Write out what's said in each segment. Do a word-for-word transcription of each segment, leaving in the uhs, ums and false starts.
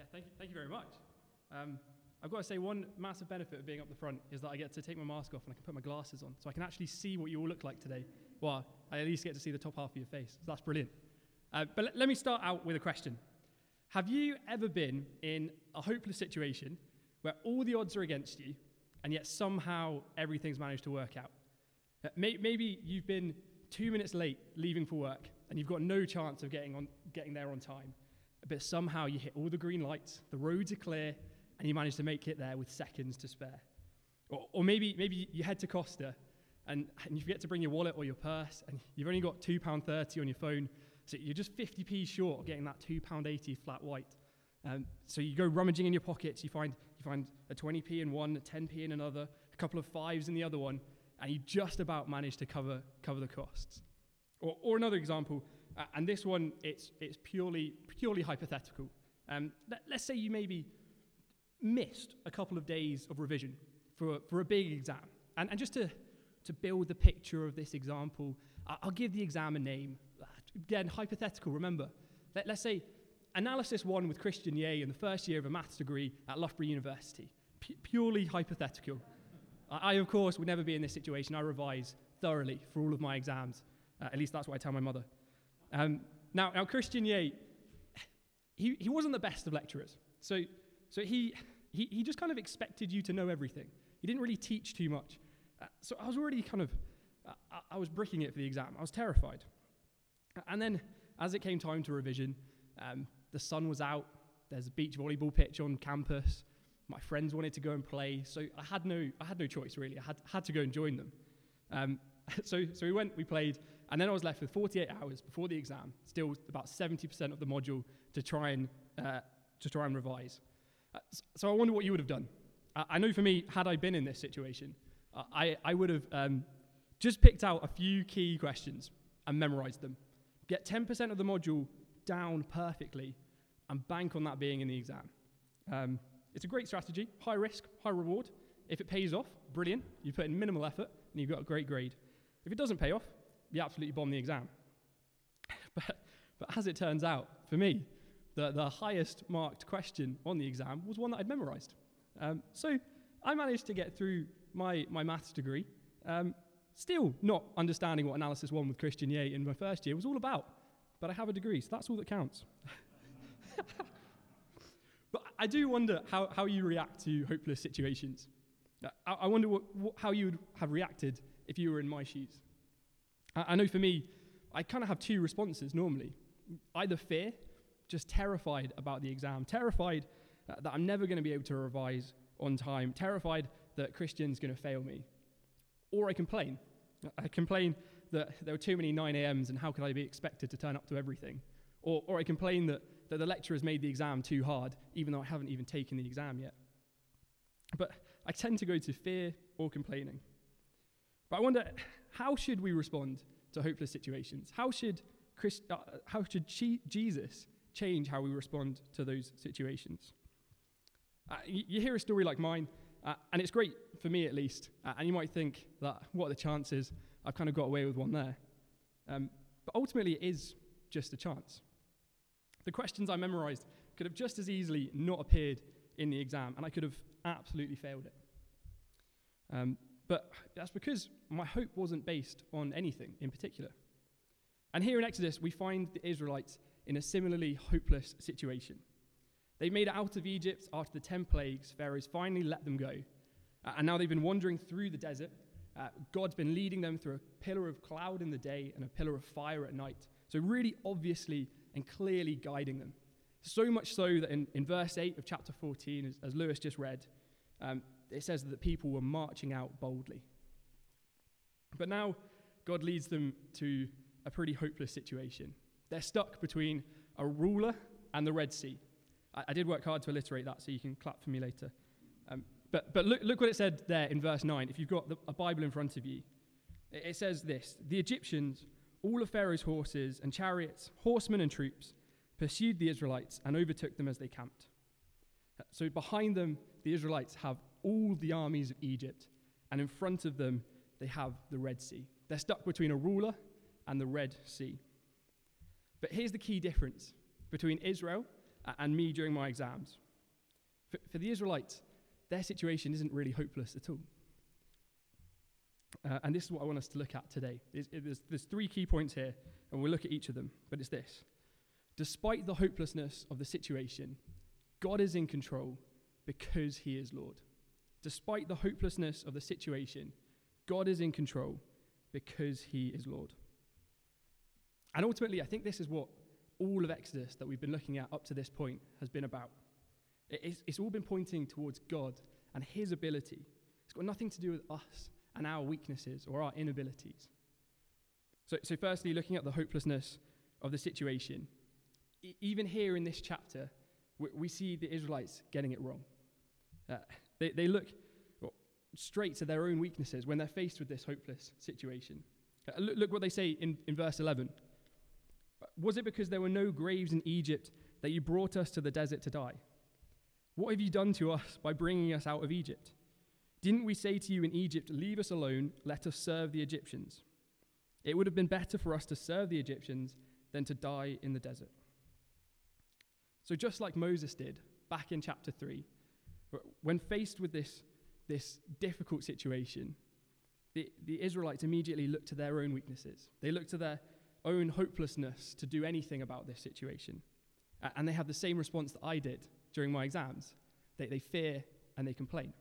Yeah, thank you, thank you very much. Um, I've got to say, one massive benefit of being up the front is that I get to take my mask off and I can put my glasses on, so I can actually see what you all look like today. Well, I at least get to see the top half of your face, so that's brilliant. Uh, but let, let me start out with a question. Have you ever been in a hopeless situation where all the odds are against you, and yet somehow everything's managed to work out? Uh, may, maybe you've been two minutes late leaving for work, and you've got no chance of getting on, getting there on time, but somehow you hit all the green lights, the roads are clear, and you manage to make it there with seconds to spare. Or, or maybe maybe you head to Costa, and, and you forget to bring your wallet or your purse, and you've only got two pounds thirty on your phone, so you're just fifty p short of getting that two pounds eighty flat white. Um, so you go rummaging in your pockets, you find you find a twenty p in one, a ten p in another, a couple of fives in the other one, and you just about manage to cover cover the costs. Or, or another example, uh, and this one, it's it's purely purely hypothetical. Um, let, let's say you maybe missed a couple of days of revision for, for a big exam. And, and just to, to build the picture of this example, I'll give the exam a name. Again, hypothetical, remember. Let, let's say Analysis one with Christian Ye in the first year of a maths degree at Loughborough University. P- purely hypothetical. I, I, of course, would never be in this situation. I revise thoroughly for all of my exams. Uh, at least that's what I tell my mother. Um, now, now, Christian Ye, he, he wasn't the best of lecturers. So, so he... He, he just kind of expected you to know everything. He didn't really teach too much. Uh, so I was already kind of, uh, I, I was bricking it for the exam. I was terrified. And then as it came time to revision, um, the sun was out. There's a beach volleyball pitch on campus. My friends wanted to go and play. So I had no, I had no choice really. I had, had to go and join them. Um, so, so we went, we played, and then I was left with forty-eight hours before the exam, still about seventy percent of the module to try and, uh, to try and revise. Uh, so I wonder what you would have done. Uh, I know for me, had I been in this situation, uh, I, I would have um, just picked out a few key questions and memorized them. Get ten percent of the module down perfectly and bank on that being in the exam. Um, it's a great strategy, high risk, high reward. If it pays off, brilliant. You put in minimal effort and you've got a great grade. If it doesn't pay off, you absolutely bomb the exam. but, but as it turns out, for me, The, the highest marked question on the exam was one that I'd memorized. Um, so I managed to get through my, my maths degree, um, still not understanding what Analysis one with Christian Ye in my first year was all about. But I have a degree, so that's all that counts. But I do wonder how, how you react to hopeless situations. I, I wonder what, what, how you would have reacted if you were in my shoes. I, I know for me, I kind of have two responses normally. Either fear, just terrified about the exam, terrified uh, that I'm never going to be able to revise on time, terrified that Christian's going to fail me. Or I complain. I complain that there were too many nine a.m s and how could I be expected to turn up to everything? Or, or I complain that, that the lecturer's made the exam too hard, even though I haven't even taken the exam yet. But I tend to go to fear or complaining. But I wonder, how should we respond to hopeless situations? How should, Christ, uh, how should she, Jesus change how we respond to those situations? Uh, you, you hear a story like mine, uh, and it's great, for me at least, uh, and you might think that, what are the chances? I've kind of got away with one there. Um, but ultimately, it is just a chance. The questions I memorized could have just as easily not appeared in the exam, and I could have absolutely failed it. Um, but that's because my hope wasn't based on anything in particular. And here in Exodus, we find the Israelites in a similarly hopeless situation. They made it out of Egypt after the ten plagues. Pharaoh's finally let them go. Uh, and now they've been wandering through the desert. Uh, God's been leading them through a pillar of cloud in the day and a pillar of fire at night. So really obviously and clearly guiding them. So much so that in, in verse eight of chapter fourteen, as, as Lewis just read, um, it says that the people were marching out boldly. But now God leads them to a pretty hopeless situation. They're stuck between a ruler and the Red Sea. I, I did work hard to alliterate that, so you can clap for me later. Um, but but look, look what it said there in verse nine. If you've got the, a Bible in front of you, it, it says this: the Egyptians, all of Pharaoh's horses and chariots, horsemen and troops, pursued the Israelites and overtook them as they camped. So behind them, the Israelites have all the armies of Egypt, and in front of them, they have the Red Sea. They're stuck between a ruler and the Red Sea. But here's the key difference between Israel and me during my exams. For, for the Israelites, their situation isn't really hopeless at all. Uh, and this is what I want us to look at today. There's, there's, there's three key points here, and we'll look at each of them, but it's this. Despite the hopelessness of the situation, God is in control because he is Lord. Despite the hopelessness of the situation, God is in control because he is Lord. And ultimately, I think this is what all of Exodus that we've been looking at up to this point has been about. It's, it's all been pointing towards God and his ability. It's got nothing to do with us and our weaknesses or our inabilities. So, so firstly, looking at the hopelessness of the situation, e- even here in this chapter, we, we see the Israelites getting it wrong. Uh, they, they look well, straight to their own weaknesses when they're faced with this hopeless situation. Uh, look, look what they say in, in verse eleven. Was it because there were no graves in Egypt that you brought us to the desert to die? What have you done to us by bringing us out of Egypt? Didn't we say to you in Egypt, leave us alone, let us serve the Egyptians? It would have been better for us to serve the Egyptians than to die in the desert. So just like Moses did back in chapter three, when faced with this, this difficult situation, the, the Israelites immediately looked to their own weaknesses. They looked to their own hopelessness to do anything about this situation. Uh, and they have the same response that I did during my exams. They, they fear and they complain.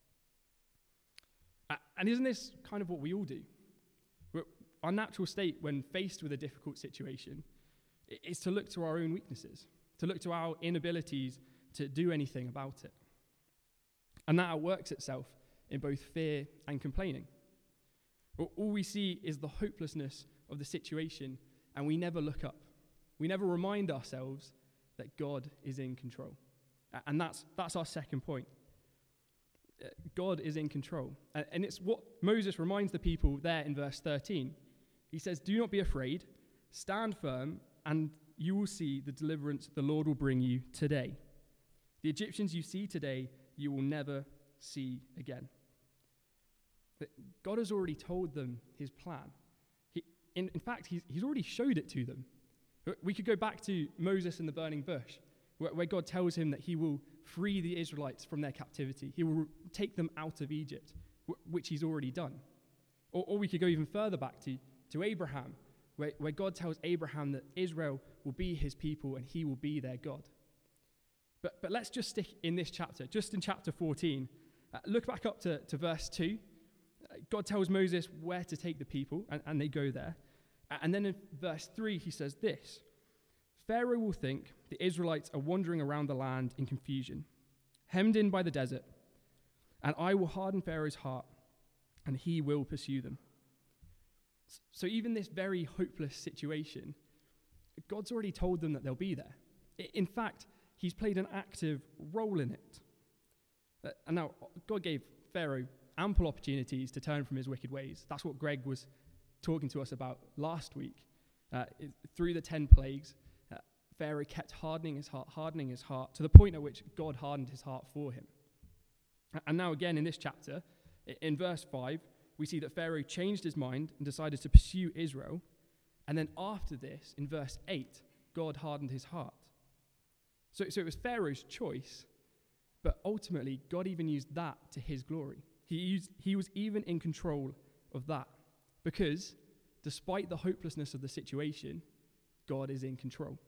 Uh, and isn't this kind of what we all do? We're, our natural state when faced with a difficult situation is to look to our own weaknesses, to look to our inabilities to do anything about it. And that outworks itself in both fear and complaining. All we see is the hopelessness of the situation, and we never look up. We never remind ourselves that God is in control. And that's that's our second point. God is in control. And it's what Moses reminds the people there in verse thirteen. He says, do not be afraid, stand firm, and you will see the deliverance the Lord will bring you today. The Egyptians you see today, you will never see again. But God has already told them his plan. He, in, in fact, he's, he's already showed it to them. We could go back to Moses in the burning bush, where, where God tells him that he will free the Israelites from their captivity. He will take them out of Egypt, which he's already done. Or, or we could go even further back to, to Abraham, where, where God tells Abraham that Israel will be his people and he will be their God. But, but let's just stick in this chapter, just in chapter fourteen. Uh, look back up to, to verse two. Uh, God tells Moses where to take the people, and, and they go there. Uh, and then in verse three, he says this: Pharaoh will think the Israelites are wandering around the land in confusion, hemmed in by the desert, and I will harden Pharaoh's heart, and he will pursue them. So even this very hopeless situation, God's already told them that they'll be there. In fact, he's played an active role in it. Uh, and now, God gave Pharaoh ample opportunities to turn from his wicked ways. That's what Greg was talking to us about last week. Uh, it, through the ten plagues, uh, Pharaoh kept hardening his heart, hardening his heart, to the point at which God hardened his heart for him. And now again in this chapter, in verse five, we see that Pharaoh changed his mind and decided to pursue Israel. And then after this, in verse eight, God hardened his heart. So, so it was Pharaoh's choice, but ultimately God even used that to his glory. He, used, he was even in control of that, because despite the hopelessness of the situation, God is in control.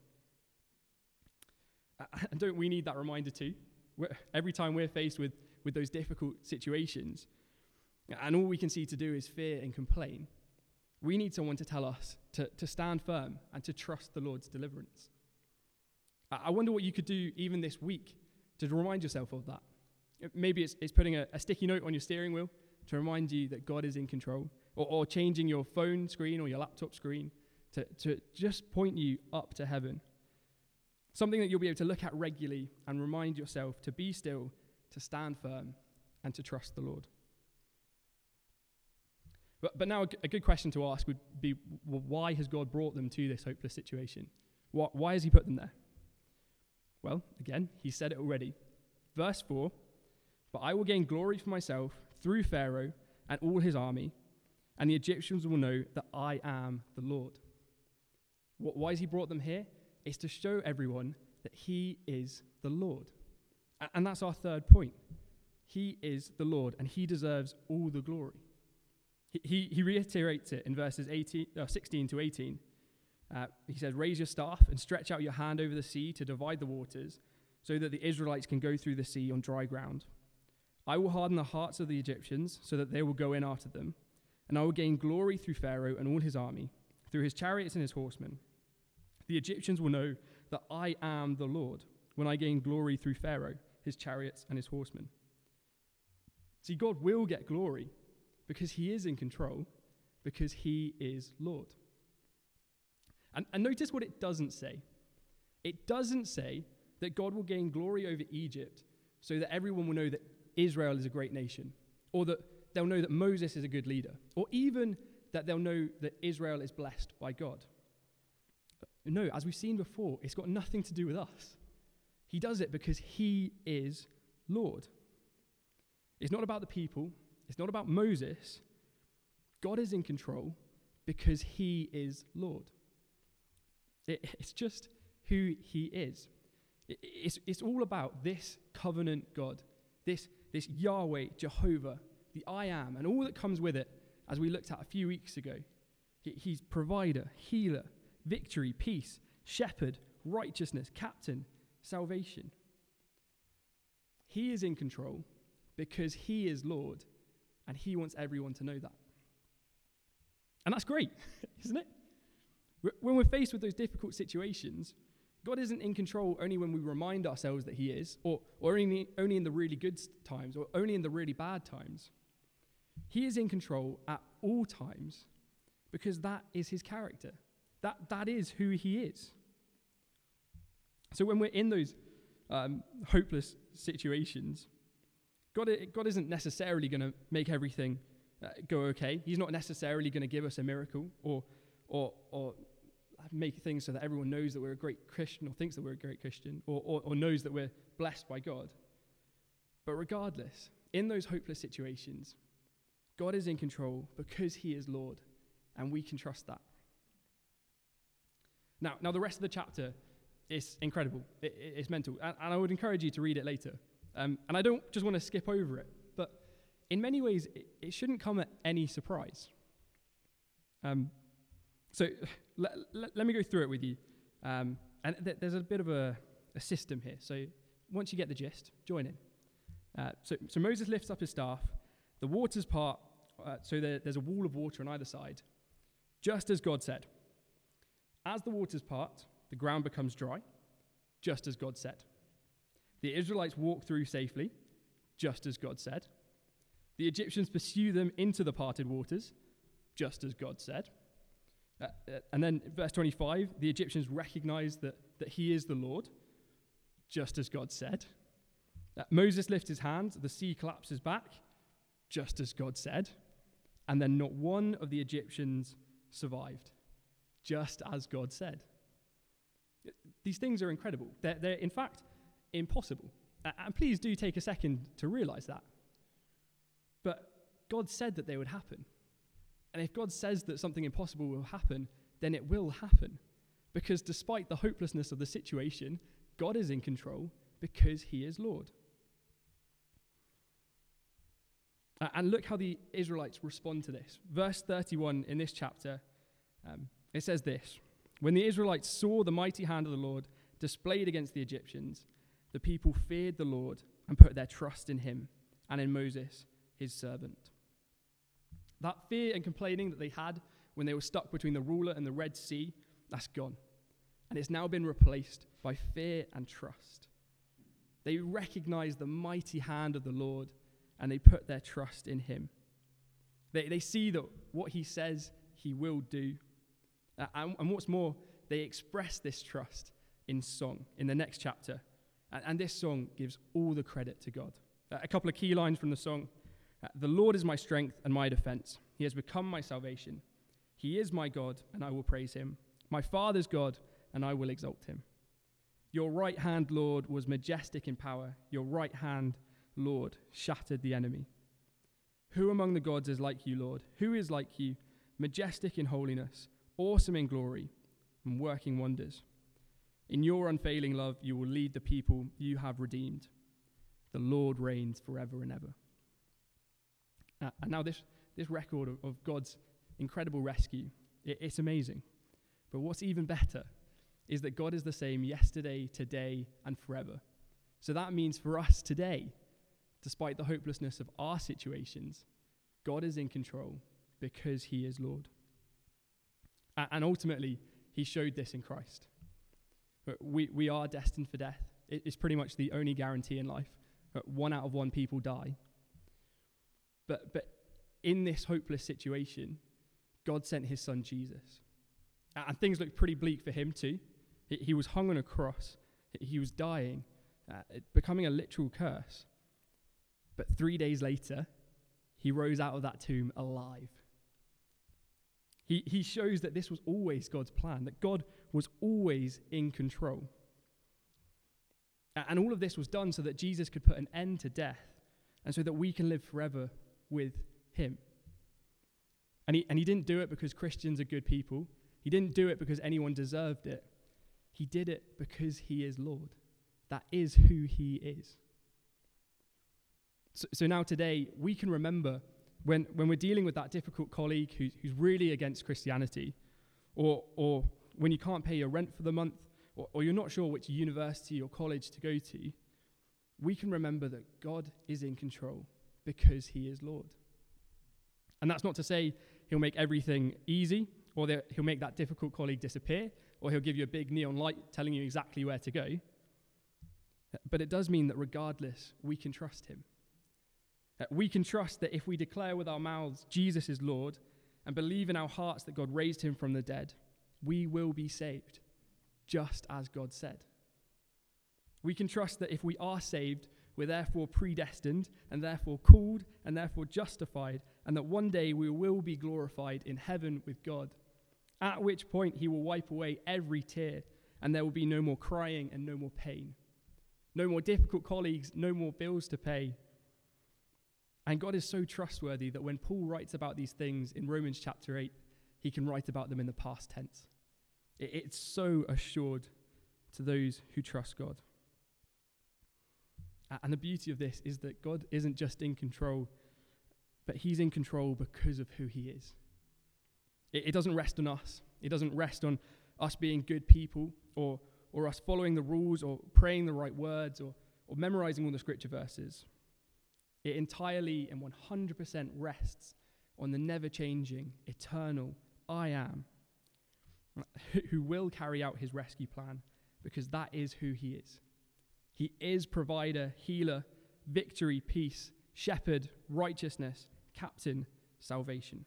Uh, and don't we need that reminder too? We're, every time we're faced with, with those difficult situations, and all we can see to do is fear and complain, we need someone to tell us to, to stand firm and to trust the Lord's deliverance. I wonder what you could do even this week to remind yourself of that. Maybe it's, it's putting a, a sticky note on your steering wheel to remind you that God is in control, or, or changing your phone screen or your laptop screen to, to just point you up to heaven. Something that you'll be able to look at regularly and remind yourself to be still, to stand firm, and to trust the Lord. But, but now a, a good question to ask would be, well, why has God brought them to this hopeless situation? Why, why has he put them there? Well, again, he said it already. Verse four, but I will gain glory for myself through Pharaoh and all his army, and the Egyptians will know that I am the Lord. What, why has he brought them here? It's to show everyone that he is the Lord. And that's our third point. He is the Lord, and he deserves all the glory. He, he, he reiterates it in verses eighteen, uh, sixteen to eighteen. Uh, he says, raise your staff and stretch out your hand over the sea to divide the waters, so that the Israelites can go through the sea on dry ground. I will harden the hearts of the Egyptians so that they will go in after them, and I will gain glory through Pharaoh and all his army, through his chariots and his horsemen. The Egyptians will know that I am the Lord when I gain glory through Pharaoh, his chariots and his horsemen. See, God will get glory because he is in control, because he is Lord. And, and notice what it doesn't say. It doesn't say that God will gain glory over Egypt so that everyone will know that Israel is a great nation, or that they'll know that Moses is a good leader, or even that they'll know that Israel is blessed by God. No, as we've seen before, it's got nothing to do with us. He does it because he is Lord. It's not about the people. It's not about Moses. God is in control because he is Lord. It, it's just who he is. It, it's, it's all about this covenant God, this, this Yahweh, Jehovah, the I am, and all that comes with it, as we looked at a few weeks ago. He, he's provider, healer, victory, peace, shepherd, righteousness, captain, salvation. He is in control because he is Lord, and he wants everyone to know that. And that's great, isn't it? When we're faced with those difficult situations, God isn't in control only when we remind ourselves that he is, or, or only, only in the really good times, or only in the really bad times. He is in control at all times because that is his character. That, that is who he is. So when we're in those um, hopeless situations, God, God isn't necessarily going to make everything uh, go okay. He's not necessarily going to give us a miracle or, or, or make things so that everyone knows that we're a great Christian or thinks that we're a great Christian or, or, or knows that we're blessed by God. But regardless, in those hopeless situations, God is in control because he is Lord, and we can trust that. Now, now the rest of the chapter is incredible. It, it, it's mental, and, and I would encourage you to read it later. Um, and I don't just want to skip over it, but in many ways, it, it shouldn't come at any surprise. Um, so let, let, let me go through it with you. Um, and th- there's a bit of a, a system here. So once you get the gist, join in. Uh, so, so Moses lifts up his staff. The waters part, uh, so there, there's a wall of water on either side, just as God said. As the waters part, the ground becomes dry, just as God said. The Israelites walk through safely, just as God said. The Egyptians pursue them into the parted waters, just as God said. Uh, uh, and then verse twenty-five, the Egyptians recognize that, that he is the Lord, just as God said. Uh, Moses lifts his hand, the sea collapses back, just as God said. And then not one of the Egyptians survived, just as God said. These things are incredible. They're, they're in fact, impossible. Uh, and please do take a second to realize that. But God said that they would happen. And if God says that something impossible will happen, then it will happen. Because despite the hopelessness of the situation, God is in control because he is Lord. Uh, and look how the Israelites respond to this. Verse thirty-one in this chapter, um, it says this: when the Israelites saw the mighty hand of the Lord displayed against the Egyptians, the people feared the Lord and put their trust in him and in Moses, his servant. That fear and complaining that they had when they were stuck between the ruler and the Red Sea, that's gone. And it's now been replaced by fear and trust. They recognize the mighty hand of the Lord and they put their trust in him. They, they see that what he says he will do. Uh, and, and what's more, they express this trust in song in the next chapter. And, and this song gives all the credit to God. Uh, a couple of key lines from the song. Uh, the Lord is my strength and my defense. He has become my salvation. He is my God, and I will praise him. My Father's God, and I will exalt him. Your right hand, Lord, was majestic in power. Your right hand, Lord, shattered the enemy. Who among the gods is like you, Lord? Who is like you, majestic in holiness, awesome in glory, and working wonders? In your unfailing love, you will lead the people you have redeemed. The Lord reigns forever and ever. Uh, and now this, this record of, of God's incredible rescue, it, it's amazing. But what's even better is that God is the same yesterday, today, and forever. So that means for us today, despite the hopelessness of our situations, God is in control because he is Lord. Uh, and ultimately, he showed this in Christ. We, we are destined for death. It, it's pretty much the only guarantee in life. One out of one people die. But, but in this hopeless situation, God sent his son Jesus. And things looked pretty bleak for him too. He, he was hung on a cross. He was dying, uh, becoming a literal curse. But three days later, he rose out of that tomb alive. He, he shows that this was always God's plan, that God was always in control. And all of this was done so that Jesus could put an end to death and so that we can live forever with him. And he, and he didn't do it because Christians are good people. He didn't do it because anyone deserved it. He did it because he is Lord. That is who he is. So, so now today, we can remember when, when we're dealing with that difficult colleague who's, who's really against Christianity, or, or when you can't pay your rent for the month, or, or you're not sure which university or college to go to, we can remember that God is in control because he is Lord. And that's not to say he'll make everything easy, or that he'll make that difficult colleague disappear, or he'll give you a big neon light telling you exactly where to go. But it does mean that regardless, we can trust him. We can trust that if we declare with our mouths Jesus is Lord and believe in our hearts that God raised him from the dead, we will be saved, just as God said. We can trust that if we are saved, we're therefore predestined and therefore called and therefore justified, and that one day we will be glorified in heaven with God, at which point he will wipe away every tear and there will be no more crying and no more pain, no more difficult colleagues, no more bills to pay. And God is so trustworthy that when Paul writes about these things in Romans chapter eight, he can write about them in the past tense. It, it's so assured to those who trust God. And the beauty of this is that God isn't just in control, but he's in control because of who he is. It, it doesn't rest on us. It doesn't rest on us being good people, or, or us following the rules, or praying the right words, or, or memorizing all the scripture verses. It entirely and one hundred percent rests on the never-changing, eternal I Am, who will carry out his rescue plan, because that is who he is. He is provider, healer, victory, peace, shepherd, righteousness, captain, salvation.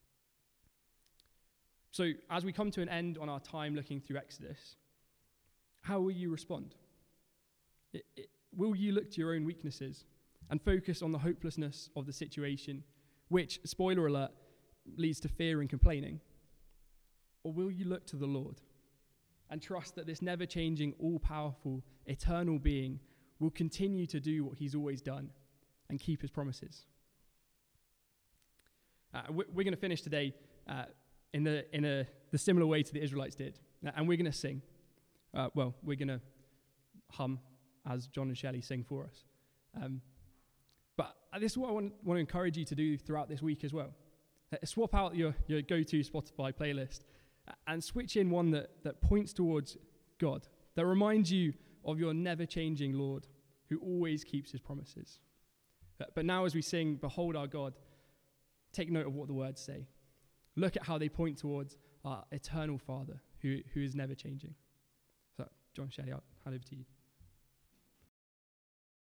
So as we come to an end on our time looking through Exodus, how will you respond? It, it, will you look to your own weaknesses and focus on the hopelessness of the situation, which, spoiler alert, leads to fear and complaining? Or will you look to the Lord and trust that this never-changing, all-powerful, eternal being will continue to do what he's always done and keep his promises? Uh, we're going to finish today uh, in, the, in a, the similar way to the Israelites did. And we're going to sing. Uh, well, we're going to hum as John and Shelley sing for us. Um, but this is what I want, want to encourage you to do throughout this week as well. Uh, swap out your, your go-to Spotify playlist and switch in one that, that points towards God, that reminds you of your never-changing Lord who always keeps his promises. Uh, but now as we sing, Behold Our God, take note of what the words say. Look at how they point towards our eternal Father who, who is never changing. So, John, Shelley, I'll hand over to you.